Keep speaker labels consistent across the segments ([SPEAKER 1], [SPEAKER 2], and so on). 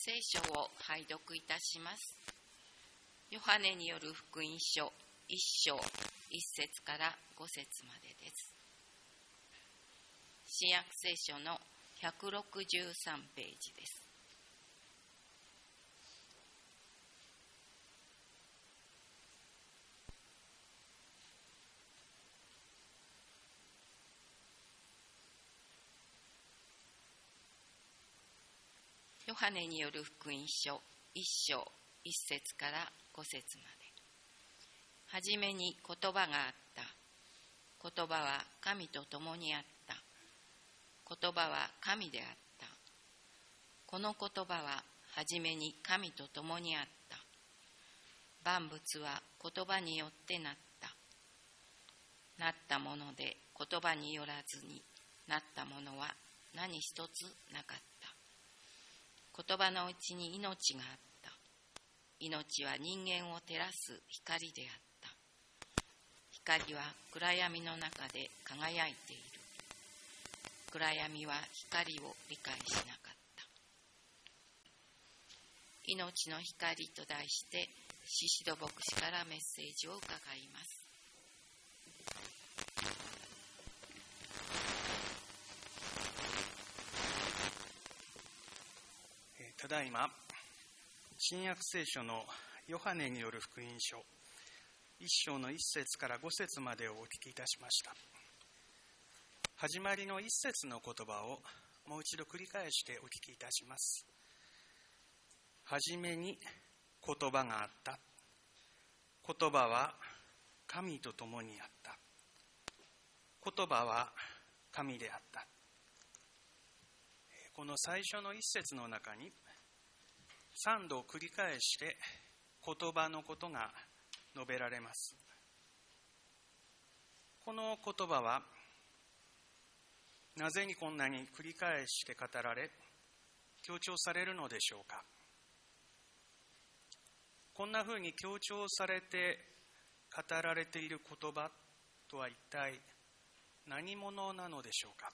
[SPEAKER 1] 聖書を拝読いたします。ヨハネによる福音書1章1節から5節までです。新約聖書の163ページです。ヨハネによる福音書1章1節から5節まで。はじめに言葉があった。言葉は神と共にあった。言葉は神であった。この言葉ははじめに神と共にあった。万物は言葉によってなった。なったもので言葉によらずになったものは何一つなかった。言葉のうちに命があった。命は人間を照らす光であった。光は暗闇の中で輝いている。暗闇は光を理解しなかった。命の光と題してシシド牧師からメッセージを伺います。
[SPEAKER 2] ただいま新約聖書のヨハネによる福音書1章の1節から5節までをお聞きいたしました。始まりの1節の言葉をもう一度繰り返してお聞きいたします。はじめに言葉があった。言葉は神と共にあった。言葉は神であった。この最初の一節の中に3度繰り返して言葉のことが述べられます。この言葉はなぜにこんなに繰り返して語られ強調されるのでしょうか。こんなふうに強調されて語られている言葉とは一体何者なのでしょうか。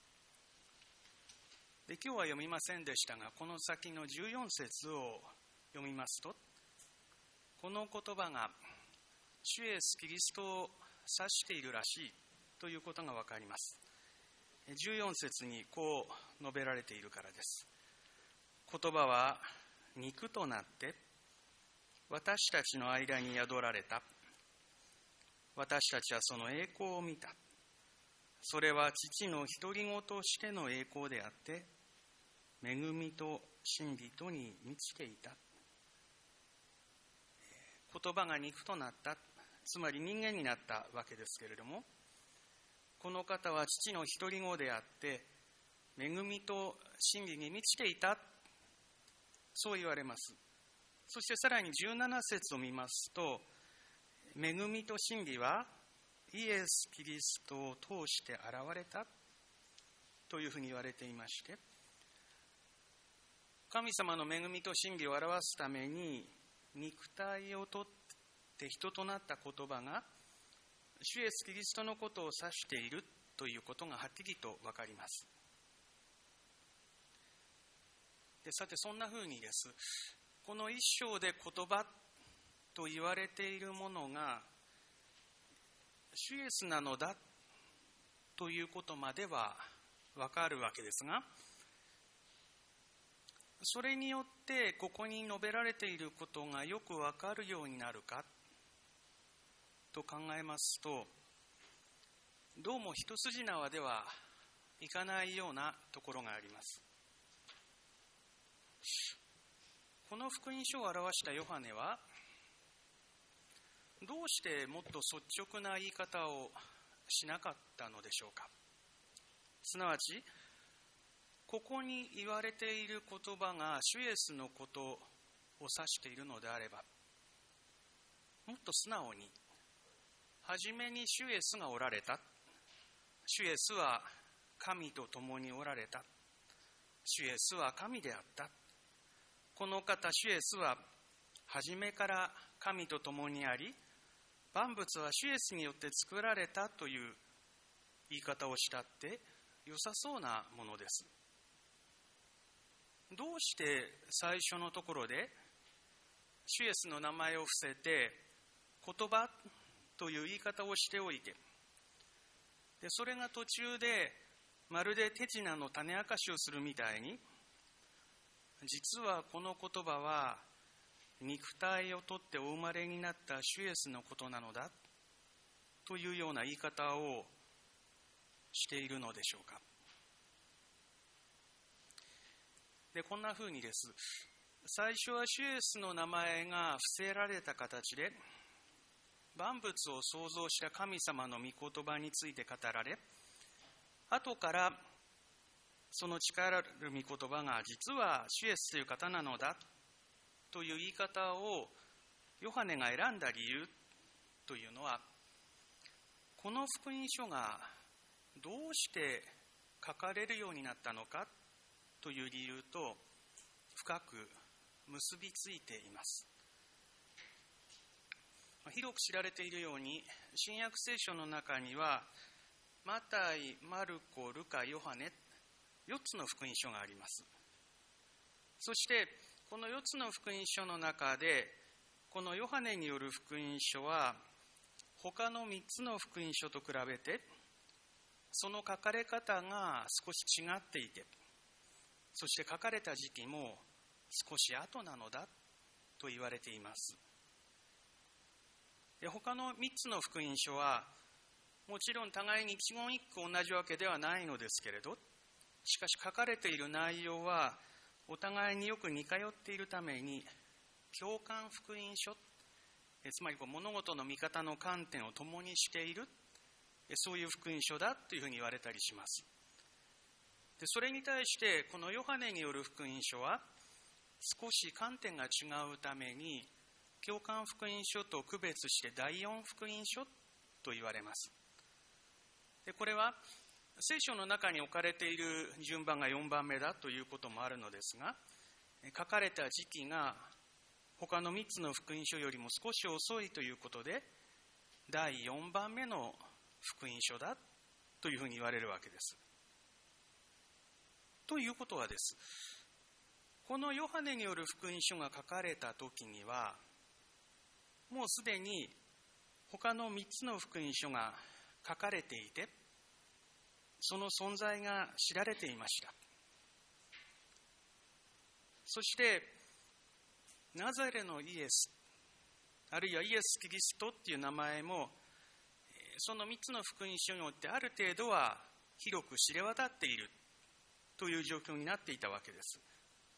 [SPEAKER 2] で今日は読みませんでしたが、この先の14節を読みますと、この言葉が主イエスキリストを指しているらしいということがわかります。14節にこう述べられているからです。言葉は肉となって私たちの間に宿られた。私たちはその栄光を見た。それは父の独り子としての栄光であって、恵みと真理とに満ちていた。言葉が肉となった、つまり人間になったわけですけれども、この方は父の独り子であって、恵みと真理に満ちていた、そう言われます。そしてさらに17節を見ますと、恵みと真理はイエス・キリストを通して現れたというふうに言われていまして、神様の恵みと真理を表すために肉体をとって人となった言葉が主イエスキリストのことを指しているということがはっきりと分かります。でさてそんなふうにです、この一章で言葉と言われているものが主イエスなのだということまでは分かるわけですが、それによってここに述べられていることがよく分かるようになるかと考えますと、どうも一筋縄ではいかないようなところがあります。この福音書を表したヨハネはどうしてもっと率直な言い方をしなかったのでしょうか。すなわちここに言われている言葉が主イエスのことを指しているのであれば、もっと素直に、はじめに主イエスがおられた。主イエスは神と共におられた。主イエスは神であった。この方、主イエスははじめから神と共にあり、万物は主イエスによって作られたという言い方をしたって良さそうなものです。 どうして最初のところで主イエスの名前を伏せて言葉という言い方をしておいて、でそれが途中でまるで手品の種明かしをするみたいに、実はこの言葉は肉体をとってお生まれになった主イエスのことなのだというような言い方をしているのでしょうか。でこんなふうにです。最初は主イエスの名前が伏せられた形で万物を創造した神様の御言葉について語られ、後からその力ある御言葉が実は主イエスという方なのだという言い方をヨハネが選んだ理由というのは、この福音書がどうして書かれるようになったのかという理由と深く結びついています。広く知られているように、新約聖書の中にはマタイ、マルコ、ルカ、ヨハネ4つの福音書があります。そしてこの4つの福音書の中で、このヨハネによる福音書は他の3つの福音書と比べてその書かれ方が少し違っていて、そして書かれた時期も少し後なのだと言われています。で他の3つの福音書はもちろん互いに一言一句同じわけではないのですけれど、しかし書かれている内容はお互いによく似通っているために共感福音書、つまり物事の見方の観点を共にしている、そういう福音書だというふうに言われたりします。でそれに対してこのヨハネによる福音書は少し観点が違うために共感福音書と区別して第四福音書と言われます。でこれは聖書の中に置かれている順番が4番目だということもあるのですが、書かれた時期が他の3つの福音書よりも少し遅いということで第4番目の福音書だというふうに言われるわけです。ということはです、このヨハネによる福音書が書かれた時にはもうすでに他の3つの福音書が書かれていて、その存在が知られていました。そしてナザレのイエス、あるいはイエス・キリストっていう名前もその3つの福音書によってある程度は広く知れ渡っているという状況になっていたわけです。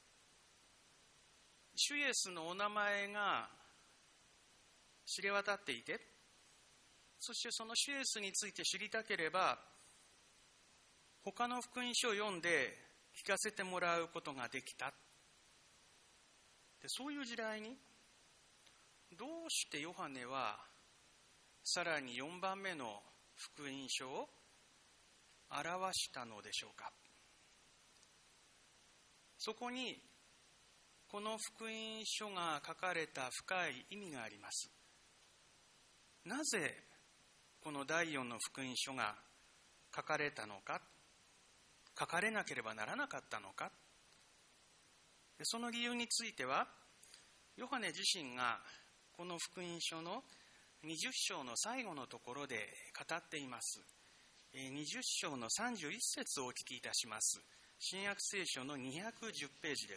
[SPEAKER 2] 主イエスのお名前が知れ渡っていて、そしてその主イエスについて知りたければ他の福音書を読んで聞かせてもらうことができた。でそういう時代にどうしてヨハネはさらに4番目の福音書を表したのでしょうか。そこにこの福音書が書かれた深い意味があります。なぜこの第4の福音書が書かれたのか、書かれなければならなかったのか。その理由についてはヨハネ自身がこの福音書の20章の最後のところで語っています。20章の31節をお聞きいたします。新約聖書の210ページです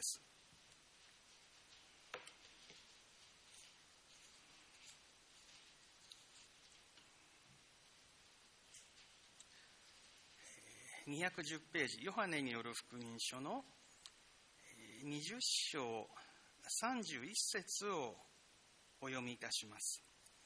[SPEAKER 2] 。210ページ、ヨハネによる福音書の20章31節をお読みいたします。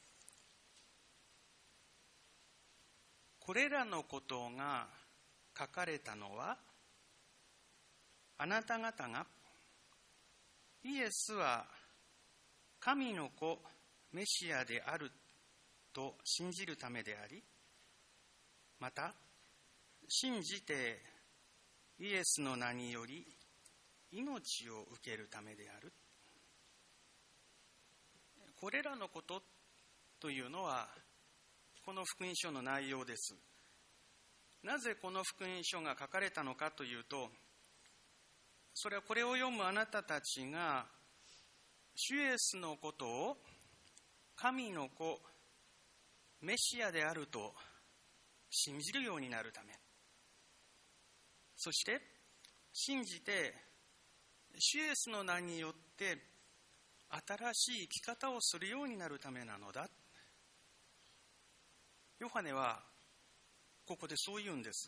[SPEAKER 2] これらのことが書かれたのは、あなた方がイエスは神の子メシアであると信じるためであり、また信じてイエスの名により命を受けるためである。これらのことというのはこの福音書の内容です。なぜこの福音書が書かれたのかというと、 それはこれを読むあなたたちが主イエスのことを神の子メシアであると信じるようになるため、そして信じて主イエスの名によって新しい生き方をするようになるためなのだ。ヨハネはここでそう言うんです。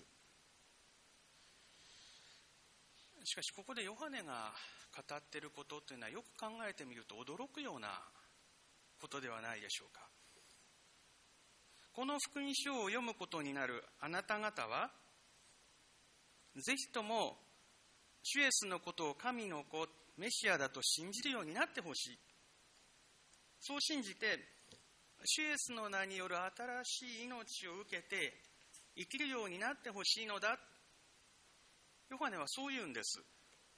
[SPEAKER 2] しかしここでヨハネが語っていることというのはよく考えてみると驚くようなことではないでしょうか。この福音書を読むことになるあなた方は、ぜひとも主イエスのことを神の子メシアだと信じるようになってほしい。そう信じて主イエスの名による新しい命を受けて生きるようになってほしいのだ。ヨハネはそう言うんです。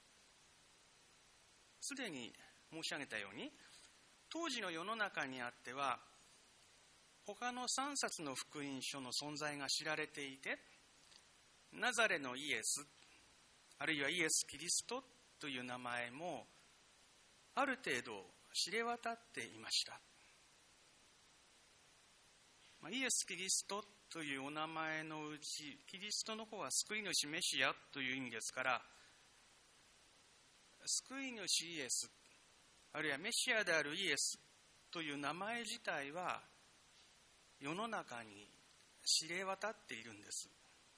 [SPEAKER 2] すでに申し上げたように、当時の世の中にあっては他の3冊の福音書の存在が知られていて、ナザレのイエス、あるいはイエス・キリストという名前もある程度知れ渡っていました。イエス・キリストというお名前のうち、キリストの方は救い主メシアという意味ですから、救い主イエス、あるいはメシアであるイエスという名前自体は世の中に知れ渡っているんです。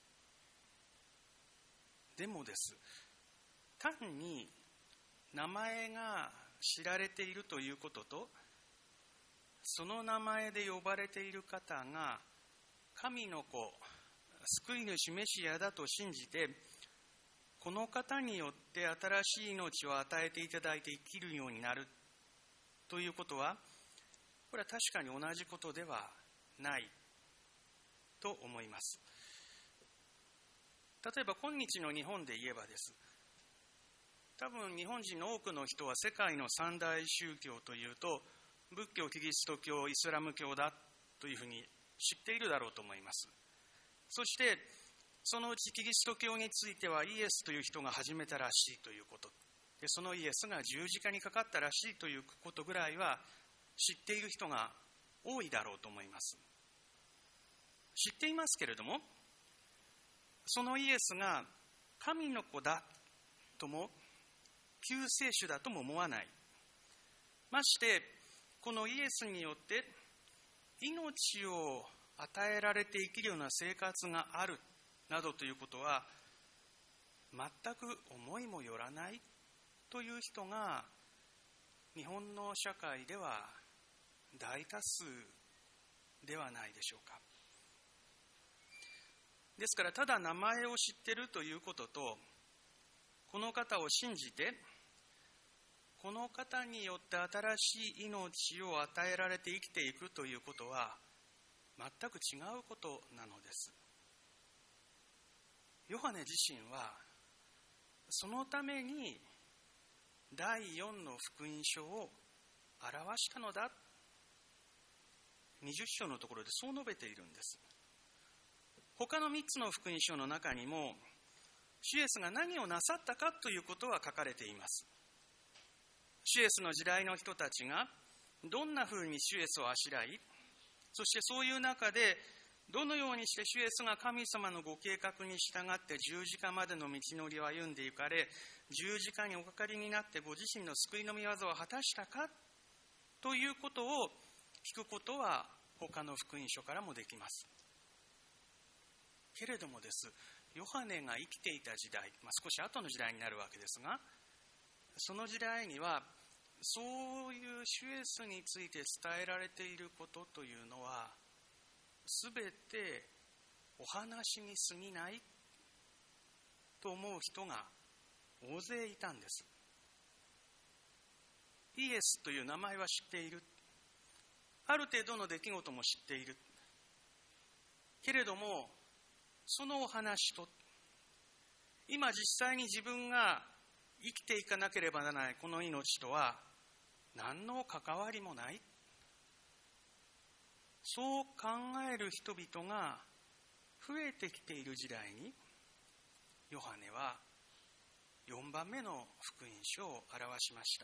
[SPEAKER 2] でもです、単に名前が知られているということと、その名前で呼ばれている方が神の子、救い主メシアだと信じて、この方によって新しい命を与えていただいて生きるようになるということは、これは確かに同じことではないと思います。例えば今日の日本で言えばです。多分日本人の多くの人は世界の三大宗教というと、仏教、キリスト教、イスラム教だというふうに知っているだろうと思います。そしてそのうちキリスト教についてはイエスという人が始めたらしいということで、そのイエスが十字架にかかったらしいということぐらいは知っている人が多いだろうと思います。知っていますけれども、そのイエスが神の子だとも救世主だとも思わない。ましてこのイエスによって命を与えられて生きるような生活があるなどということは全く思いもよらないという人が日本の社会では大多数ではないでしょうか。ですから、ただ名前を知っているということと、この方を信じてこの方によって新しい命を与えられて生きていくということは全く違うことなのです。ヨハネ自身はそのために第4の福音書を表したのだ、20章のところでそう述べているんです。他の3つの福音書の中にも主イエスが何をなさったかということは書かれています。主イエスの時代の人たちがどんなふうに主イエスをあしらい、そしてそういう中でどのようにして主イエスが神様のご計画に従って十字架までの道のりを歩んでいかれ、十字架におかかりになってご自身の救いの御業を果たしたかということを聞くことは他の福音書からもできます。けれどもです、ヨハネが生きていた時代、少し後の時代になるわけですが、その時代にはそういう主イエスについて伝えられていることというのはすべてお話に過ぎないと思う人が大勢いたんです。イエスという名前は知っている、ある程度の出来事も知っているけれども、そのお話と今実際に自分が生きていかなければならないこの命とは何の関わりもない、そう考える人々が増えてきている時代に、ヨハネは 4番目の福音書を表しました。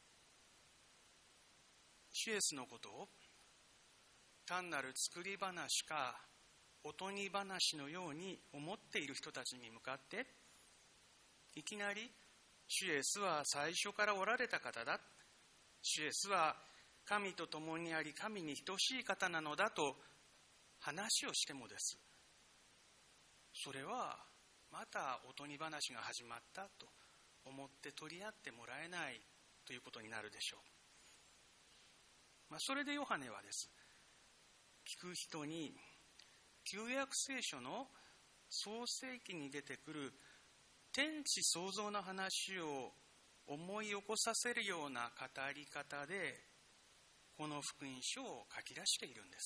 [SPEAKER 2] 主イエスのことを単なる作り話かおとぎ話のように思っている人たちに向かって、いきなり主イエスは最初からおられた方だ、主イエスは神と共にあり神に等しい方なのだと話をしてもです、それはまたおとぎ話が始まったと思って取り合ってもらえないということになるでしょう。それでヨハネはです、聞く人に旧約聖書の創世記に出てくる天地創造の話を思い起こさせるような語り方でこの福音書を書き出しているんです。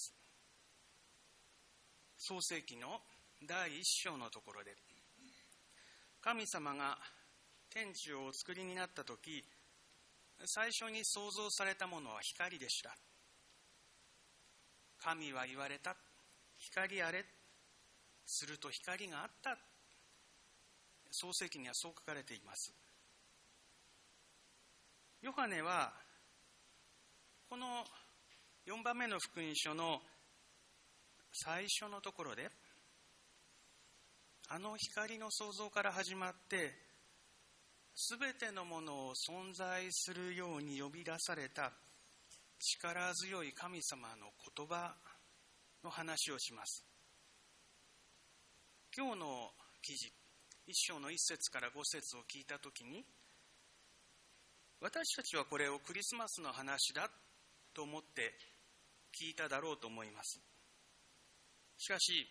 [SPEAKER 2] 創世記の第1章のところで、神様が天地をお作りになったとき、最初に創造されたものは光でした。神は言われた、光あれ、すると光があった。創世記にはそう書かれています。ヨハネはこの4番目の福音書の最初のところで、あの光の創造から始まってすべてのものを存在するように呼び出された力強い神様の言葉の話をします。今日の記事、1章の1節から5節を聞いたときに、私たちはこれをクリスマスの話だと思って聞いただろうと思います。しかし、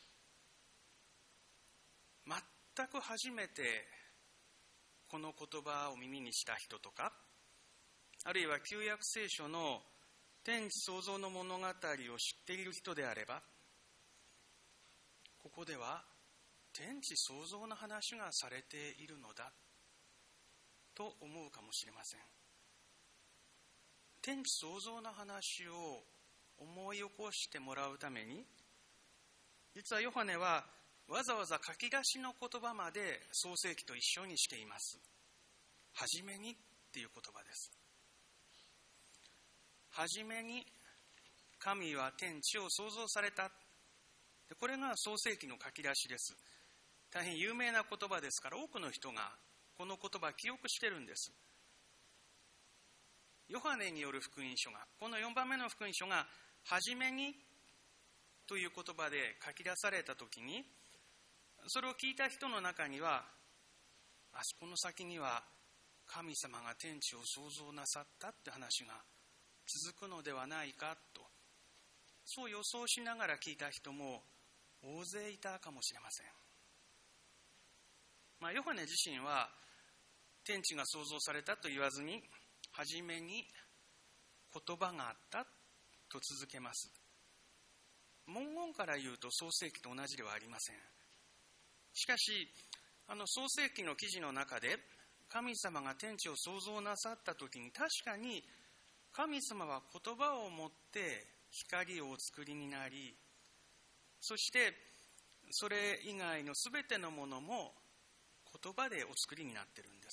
[SPEAKER 2] 全く初めてこの言葉を耳にした人とか、あるいは旧約聖書の天地創造の物語を知っている人であれば、ここでは天地創造の話がされているのだと思うかもしれません。天地創造の話を思い起こしてもらうために、実はヨハネはわざわざ書き出しの言葉まで創世記と一緒にしています。はじめにっていう言葉です。はじめに神は天地を創造された。これが創世記の書き出しです。大変有名な言葉ですから、多くの人がこの言葉を記憶してるんです。ヨハネによる福音書が、この4番目の福音書がはじめにという言葉で書き出されたときに、それを聞いた人の中には、あそこの先には神様が天地を創造なさったって話が続くのではないかと、そう予想しながら聞いた人も大勢いたかもしれません。ヨハネ自身は天地が創造されたと言わずに、はじめに言葉があったと続けます。文言から言うと創世記と同じではありません。しかし、創世記の記事の中で神様が天地を創造なさったときに、確かに神様は言葉をもって光をお作りになり、そしてそれ以外のすべてのものも言葉でお作りになっているんです。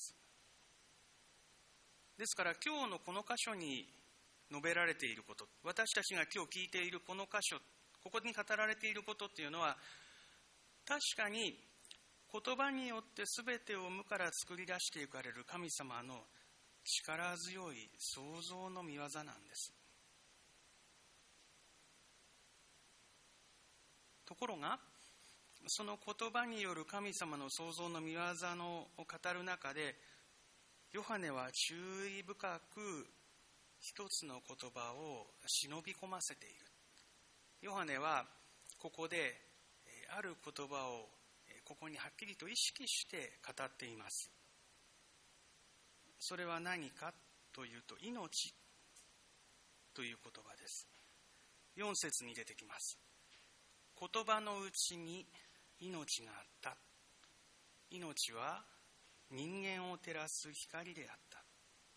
[SPEAKER 2] ですから今日のこの箇所に述べられていること、私たちが今日聞いているこの箇所、ここに語られていることっていうのは、確かに言葉によって全てを無から作り出していかれる神様の力強い創造の御業なんです。ところが、その言葉による神様の創造の御業を語る中で、ヨハネは注意深く一つの言葉を忍び込ませている。ヨハネはここである言葉をここにはっきりと意識して語っています。それは何かというと、命という言葉です。4節に出てきます。言葉のうちに命があった。命は人間を照らす光であった。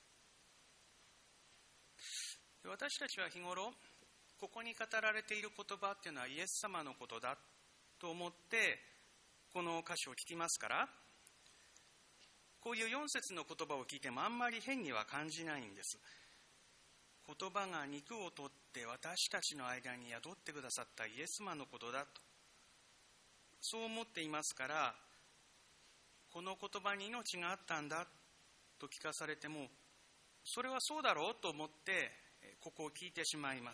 [SPEAKER 2] 私たちは日頃、ここに語られている言葉っていうのはイエス様のことだと思ってこの箇所を聞きますから、 こういう4節の言葉を聞いてもあんまり変には感じないんです。言葉が肉を取って私たちの間に宿ってくださったイエス様のことだと、そう思っていますから、この言葉に命があったんだと聞かされても、それはそうだろうと思ってここを聞いてしまいます。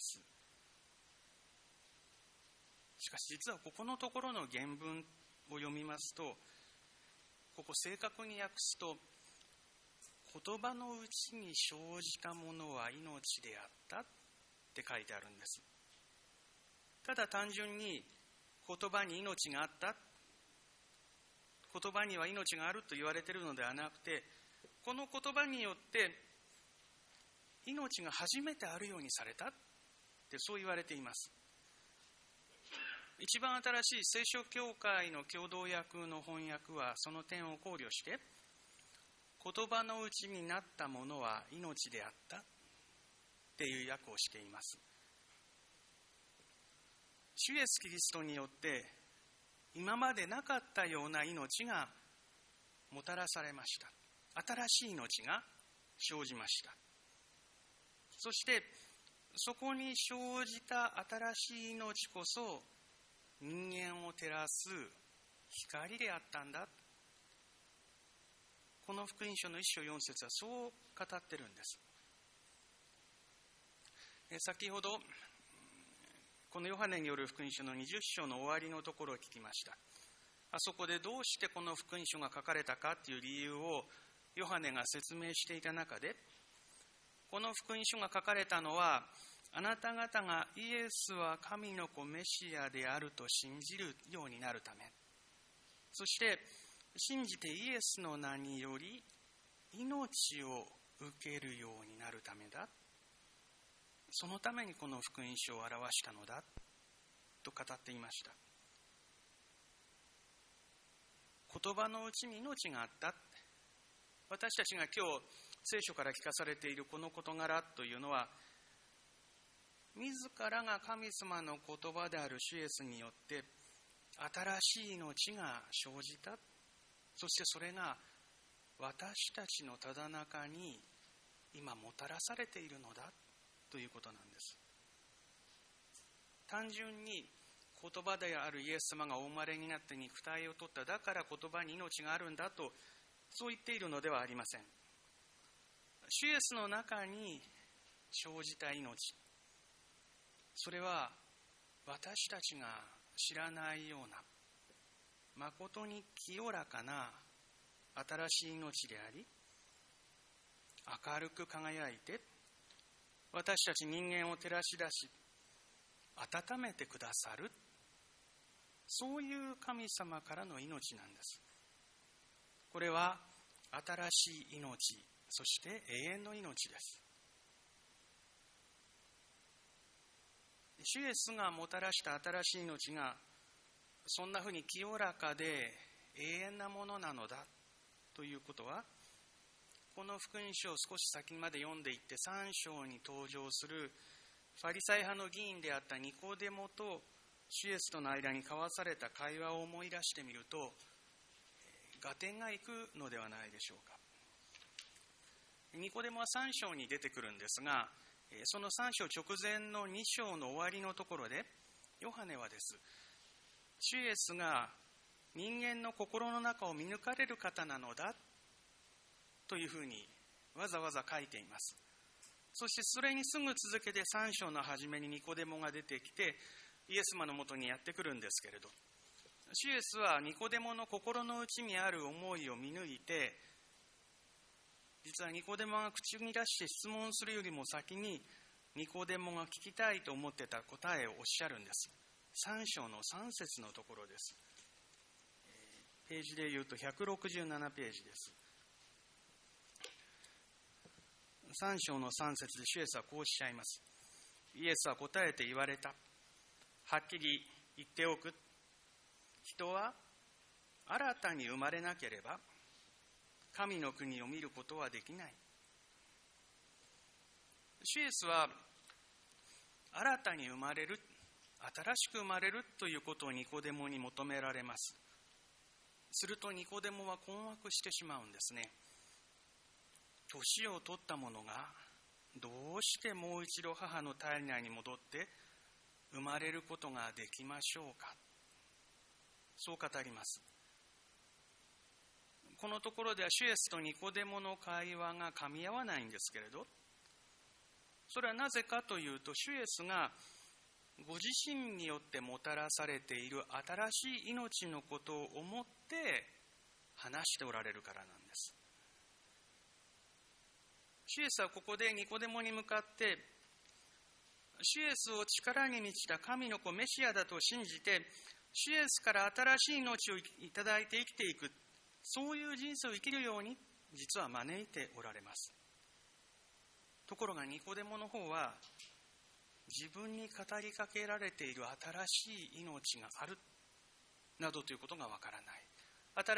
[SPEAKER 2] しかし実はここのところの原文を読みますと、ここ正確に訳すと、言葉のうちに生じたものは命であったって書いてあるんです。ただ単純に言葉に命があった、言葉には命があると言われているのではなくて、この言葉によって命が初めてあるようにされたってそう言われています。一番新しい聖書教会の共同訳の翻訳はその点を考慮して、言葉のうちになったものは命であったっていう訳をしています。主イエスキリストによって今までなかったような命がもたらされました。新しい命が生じました。そしてそこに生じた新しい命こそ人間を照らす光であったんだ。この福音書の1章4節はそう語ってるんです。先ほどこのヨハネによる福音書の20章の終わりのところを聞きました。あそこでどうしてこの福音書が書かれたかという理由をヨハネが説明していた中で、この福音書が書かれたのは、あなた方がイエスは神の子メシアであると信じるようになるため、そして信じてイエスの名により命を受けるようになるためだ。そのためにこの福音書を表したのだと語っていました。言葉のうちに命があった。私たちが今日聖書から聞かされているこの事柄というのは、自らが神様の言葉である主イエスによって新しい命が生じた。そしてそれが私たちのただ中に今もたらされているのだということなんです。単純に言葉であるイエス様がお生まれになって肉体を取った、だから言葉に命があるんだとそう言っているのではありません。主イエスの中に生じた命、それは私たちが知らないような誠に清らかな新しい命であり、明るく輝いて私たち人間を照らし出し温めてくださる、そういう神様からの命なんです。これは新しい命、そして永遠の命です。主イエスがもたらした新しい命がそんなふうに清らかで永遠なものなのだということは、この福音書を少し先まで読んでいって3章に登場するファリサイ派の議員であったニコデモと主イエスとの間に交わされた会話を思い出してみると、合点がいくのではないでしょうか。ニコデモは3章に出てくるんですが、その3章直前の2章の終わりのところで、ヨハネはです、主イエスが人間の心の中を見抜かれる方なのだというふうにわざわざ書いています。そしてそれにすぐ続けて3章の初めにニコデモが出てきてイエス様のもとにやってくるんですけれど、主イエスはニコデモの心の内にある思いを見抜いて、実はニコデモが口に出して質問するよりも先にニコデモが聞きたいと思ってた答えをおっしゃるんです。3章の3節のところです。ページで言うと167ページです。3章の3節で主イエスはこうおっしゃいます。イエスは答えて言われた。はっきり言っておく。人は新たに生まれなければ神の国を見ることはできない。主イエスは新たに生まれる、新しく生まれるということをニコデモに求められます。 するとニコデモは困惑してしまうんですね。年を取った者がどうしてもう一度母の体内に戻って生まれることができましょうか。そう語ります。このところでは主イエスとニコデモの会話が噛み合わないんですけれど、それはなぜかというと、主イエスがご自身によってもたらされている新しい命のことを思って話しておられるからなんです。主イエスはここでニコデモに向かって、主イエスを力に満ちた神の子メシアだと信じて、主イエスから新しい命をいただいて生きていく、そういう人生を生きるように実は招いておられます。ところがニコデモの方は、自分に語りかけられている新しい命があるなどということがわからない。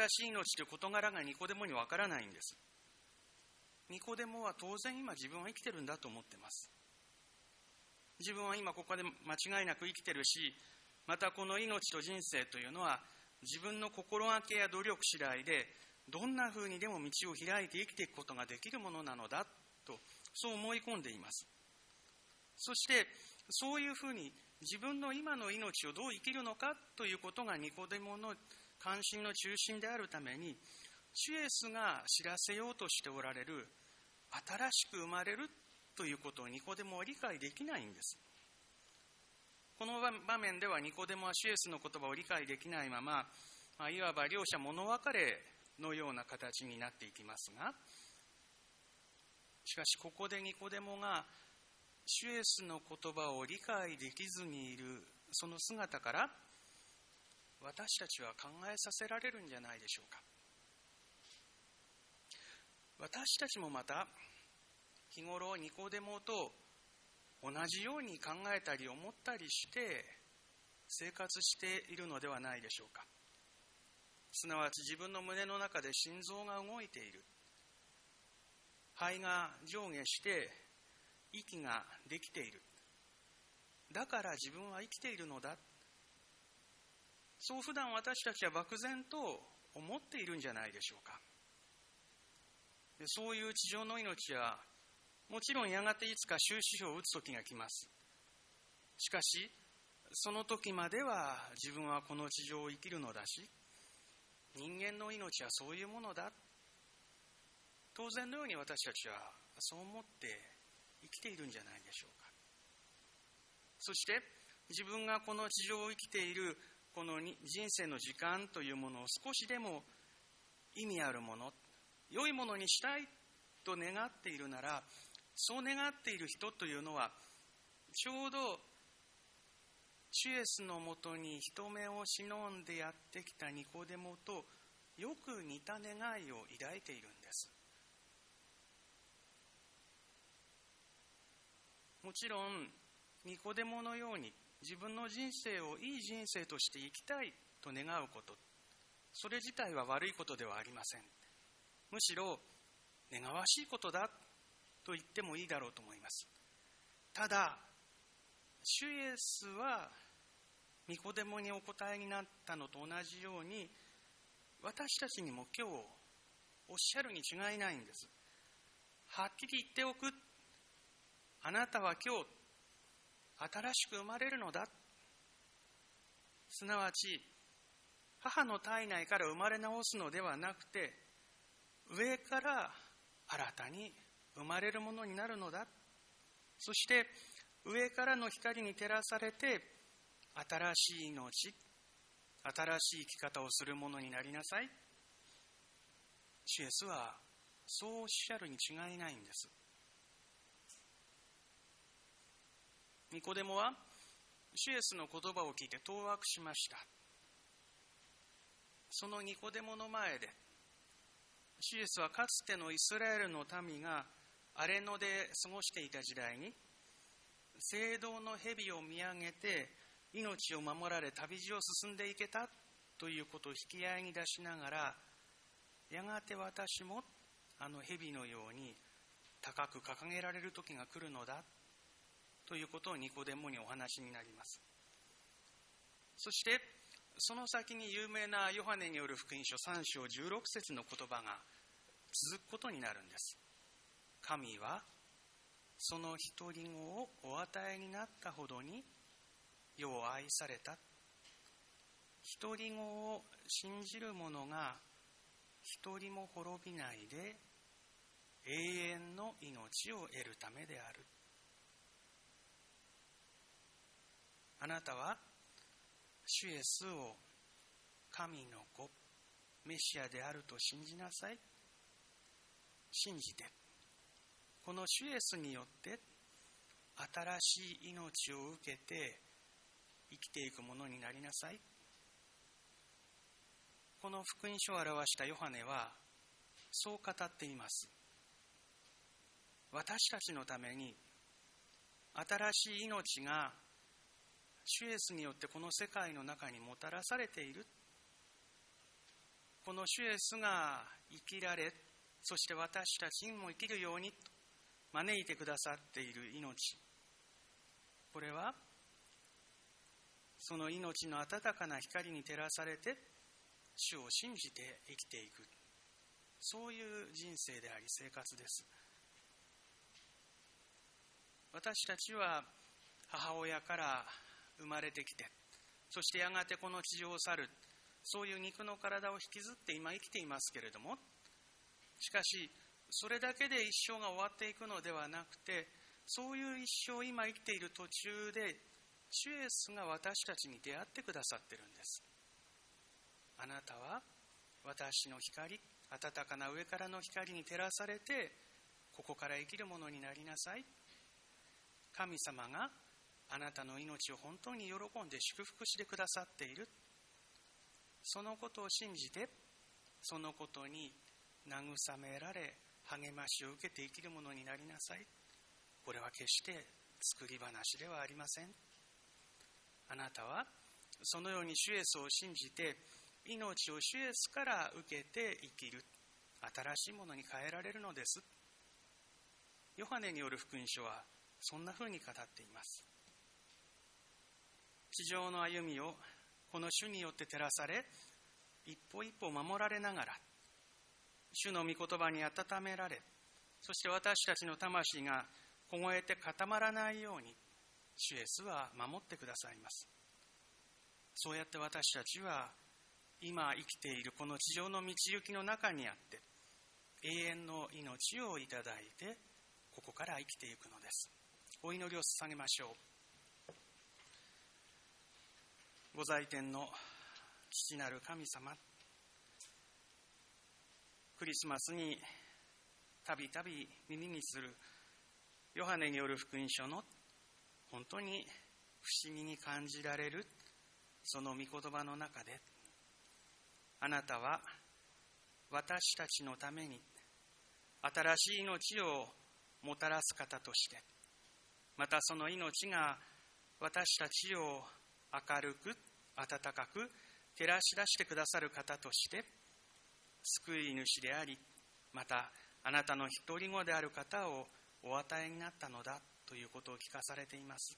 [SPEAKER 2] 新しい命という事柄がニコデモにわからないんです。ニコデモは当然今自分は生きてるんだと思ってます。自分は今ここで間違いなく生きてるし、またこの命と人生というのは自分の心がけや努力次第でどんな風にでも道を開いて生きていくことができるものなのだと、そう思い込んでいます。そしてそういうふうに自分の今の命をどう生きるのかということがニコデモの関心の中心であるために、主イエスが知らせようとしておられる新しく生まれるということをニコデモは理解できないんです。この場面ではニコデモは主イエスの言葉を理解できないまま、いわば両者物別れのような形になっていきますが、しかしここでニコデモが主イエスの言葉を理解できずにいるその姿から、私たちは考えさせられるんじゃないでしょうか。私たちもまた日頃ニコデモと同じように考えたり思ったりして生活しているのではないでしょうか。すなわち自分の胸の中で心臓が動いている、肺が上下して息ができている、だから自分は生きているのだ、そう普段私たちは漠然と思っているんじゃないでしょうか。で、そういう地上の命はもちろんやがていつか終止符を打つ時が来ます。しかしその時までは自分はこの地上を生きるのだし、人間の命はそういうものだ、当然のように私たちはそう思って生きているんじゃないでしょうか。そして自分がこの地上を生きているこの人生の時間というものを少しでも意味あるもの、良いものにしたいと願っているなら、そう願っている人というのはちょうど主イエスのもとに人目を忍んでやってきたニコデモとよく似た願いを抱いているんです。もちろんニコデモのように自分の人生をいい人生として生きたいと願うこと、それ自体は悪いことではありません。むしろ願わしいことだと言ってもいいだろうと思います。ただ主イエスはニコデモにお答えになったのと同じように、私たちにも今日おっしゃるに違いないんです。はっきり言っておく、あなたは今日新しく生まれるのだ、すなわち母の体内から生まれ直すのではなくて、上から新たに生まれるものになるのだ。そして上からの光に照らされて新しい命、新しい生き方をするものになりなさい。主イエスはそうおっしゃるに違いないんです。ニコデモは主イエスの言葉を聞いて当惑しました。そのニコデモの前で主イエスはかつてのイスラエルの民が荒れ野で過ごしていた時代に、聖堂の蛇を見上げて命を守られ旅路を進んでいけたということを引き合いに出しながら、やがて私もあの蛇のように高く掲げられる時が来るのだということをニコデモにお話になります。そしてその先に有名なヨハネによる福音書3章16節の言葉が続くことになるんです。神はその独り子をお与えになったほどに世を愛された。独り子を信じる者が一人も滅びないで永遠の命を得るためである。あなたは主イエスを神の子、メシアであると信じなさい。信じて、この主イエスによって新しい命を受けて生きていくものになりなさい。この福音書を表したヨハネはそう語っています。私たちのために新しい命が主イエスによってこの世界の中にもたらされている。この主イエスが生きられ、そして私たちにも生きるように招いてくださっている命、これはその命の温かな光に照らされて主を信じて生きていく、そういう人生であり生活です。私たちは母親から生まれてきて、そしてやがてこの地上を去る、そういう肉の体を引きずって今生きていますけれども、しかしそれだけで一生が終わっていくのではなくて、そういう一生今生きている途中で主イエスが私たちに出会ってくださっているんです。あなたは私の光、温かな上からの光に照らされてここから生きるものになりなさい。神様があなたの命を本当に喜んで祝福してくださっている。そのことを信じて、そのことに慰められ励ましを受けて生きるものになりなさい。これは決して作り話ではありません。あなたはそのように主イエスを信じて命を主イエスから受けて生きる、新しいものに変えられるのです。ヨハネによる福音書はそんなふうに語っています。地上の歩みをこの主によって照らされ、一歩一歩守られながら、主の御言葉に温められ、そして私たちの魂が凍えて固まらないように主イエスは守ってくださいます。そうやって私たちは今生きているこの地上の道行きの中にあって永遠の命をいただいて、ここから生きていくのです。お祈りを捧げましょう。ご在天の父なる神様、クリスマスにたびたび耳にするヨハネによる福音書の本当に不思議に感じられるその御言葉の中で、あなたは私たちのために新しい命をもたらす方として、またその命が私たちを明るく温かく照らし出してくださる方として救い主であり、またあなたの独り子である方をお与えになったのだということを聞かされています。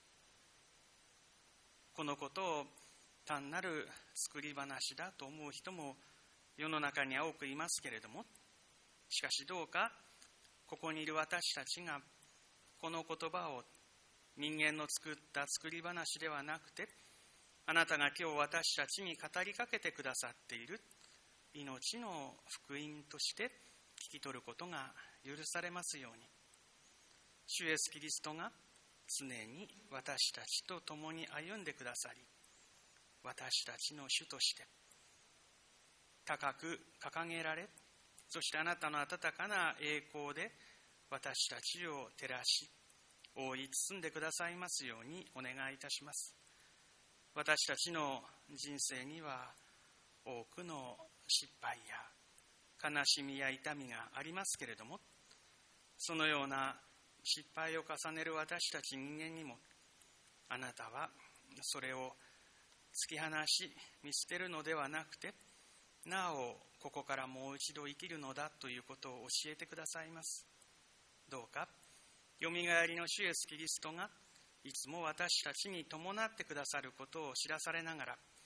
[SPEAKER 2] このことを単なる作り話だと思う人も世の中には多くいますけれども、しかしどうかここにいる私たちがこの言葉を人間の作った作り話ではなくて、あなたが今日私たちに語りかけてくださっている命の福音として聞き取ることが許されますように、主イエスキリストが常に私たちと共に歩んでくださり、私たちの主として高く掲げられ、そしてあなたの温かな栄光で私たちを照らし覆い包んでくださいますようにお願いいたします。私たちの人生には多くの失敗や悲しみや痛みがありますけれども、そのような失敗を重ねる私たち人間にもあなたはそれを突き放し見捨てるのではなくて、なおここからもう一度生きるのだということを教えてくださいます。どうかよみがえりの主イエスキリストがいつも私たちに伴ってくださることを知らされながら、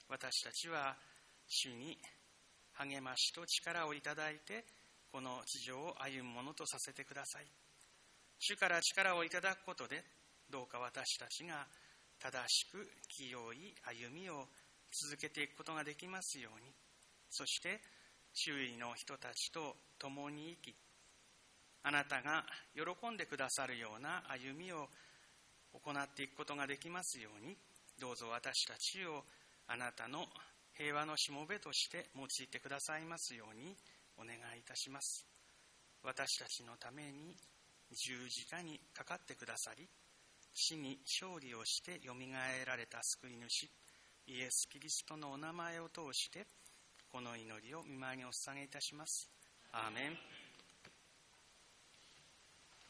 [SPEAKER 2] 私たちは主に励ましと力をいただいて、この地上を歩むものとさせてください。主から力をいただくことで、どうか私たちが正しく清い歩みを続けていくことができますように、そして周囲の人たちと共に生き、あなたが喜んでくださるような歩みを行っていくことができますように、どうぞ私たちをあなたの平和のしもべとして用いてくださいますようにお願いいたします。私たちのために十字架にかかってくださり、死に勝利をしてよみがえられた救い主イエス・キリストのお名前を通してこの祈りを御前にお捧げいたします。アーメン。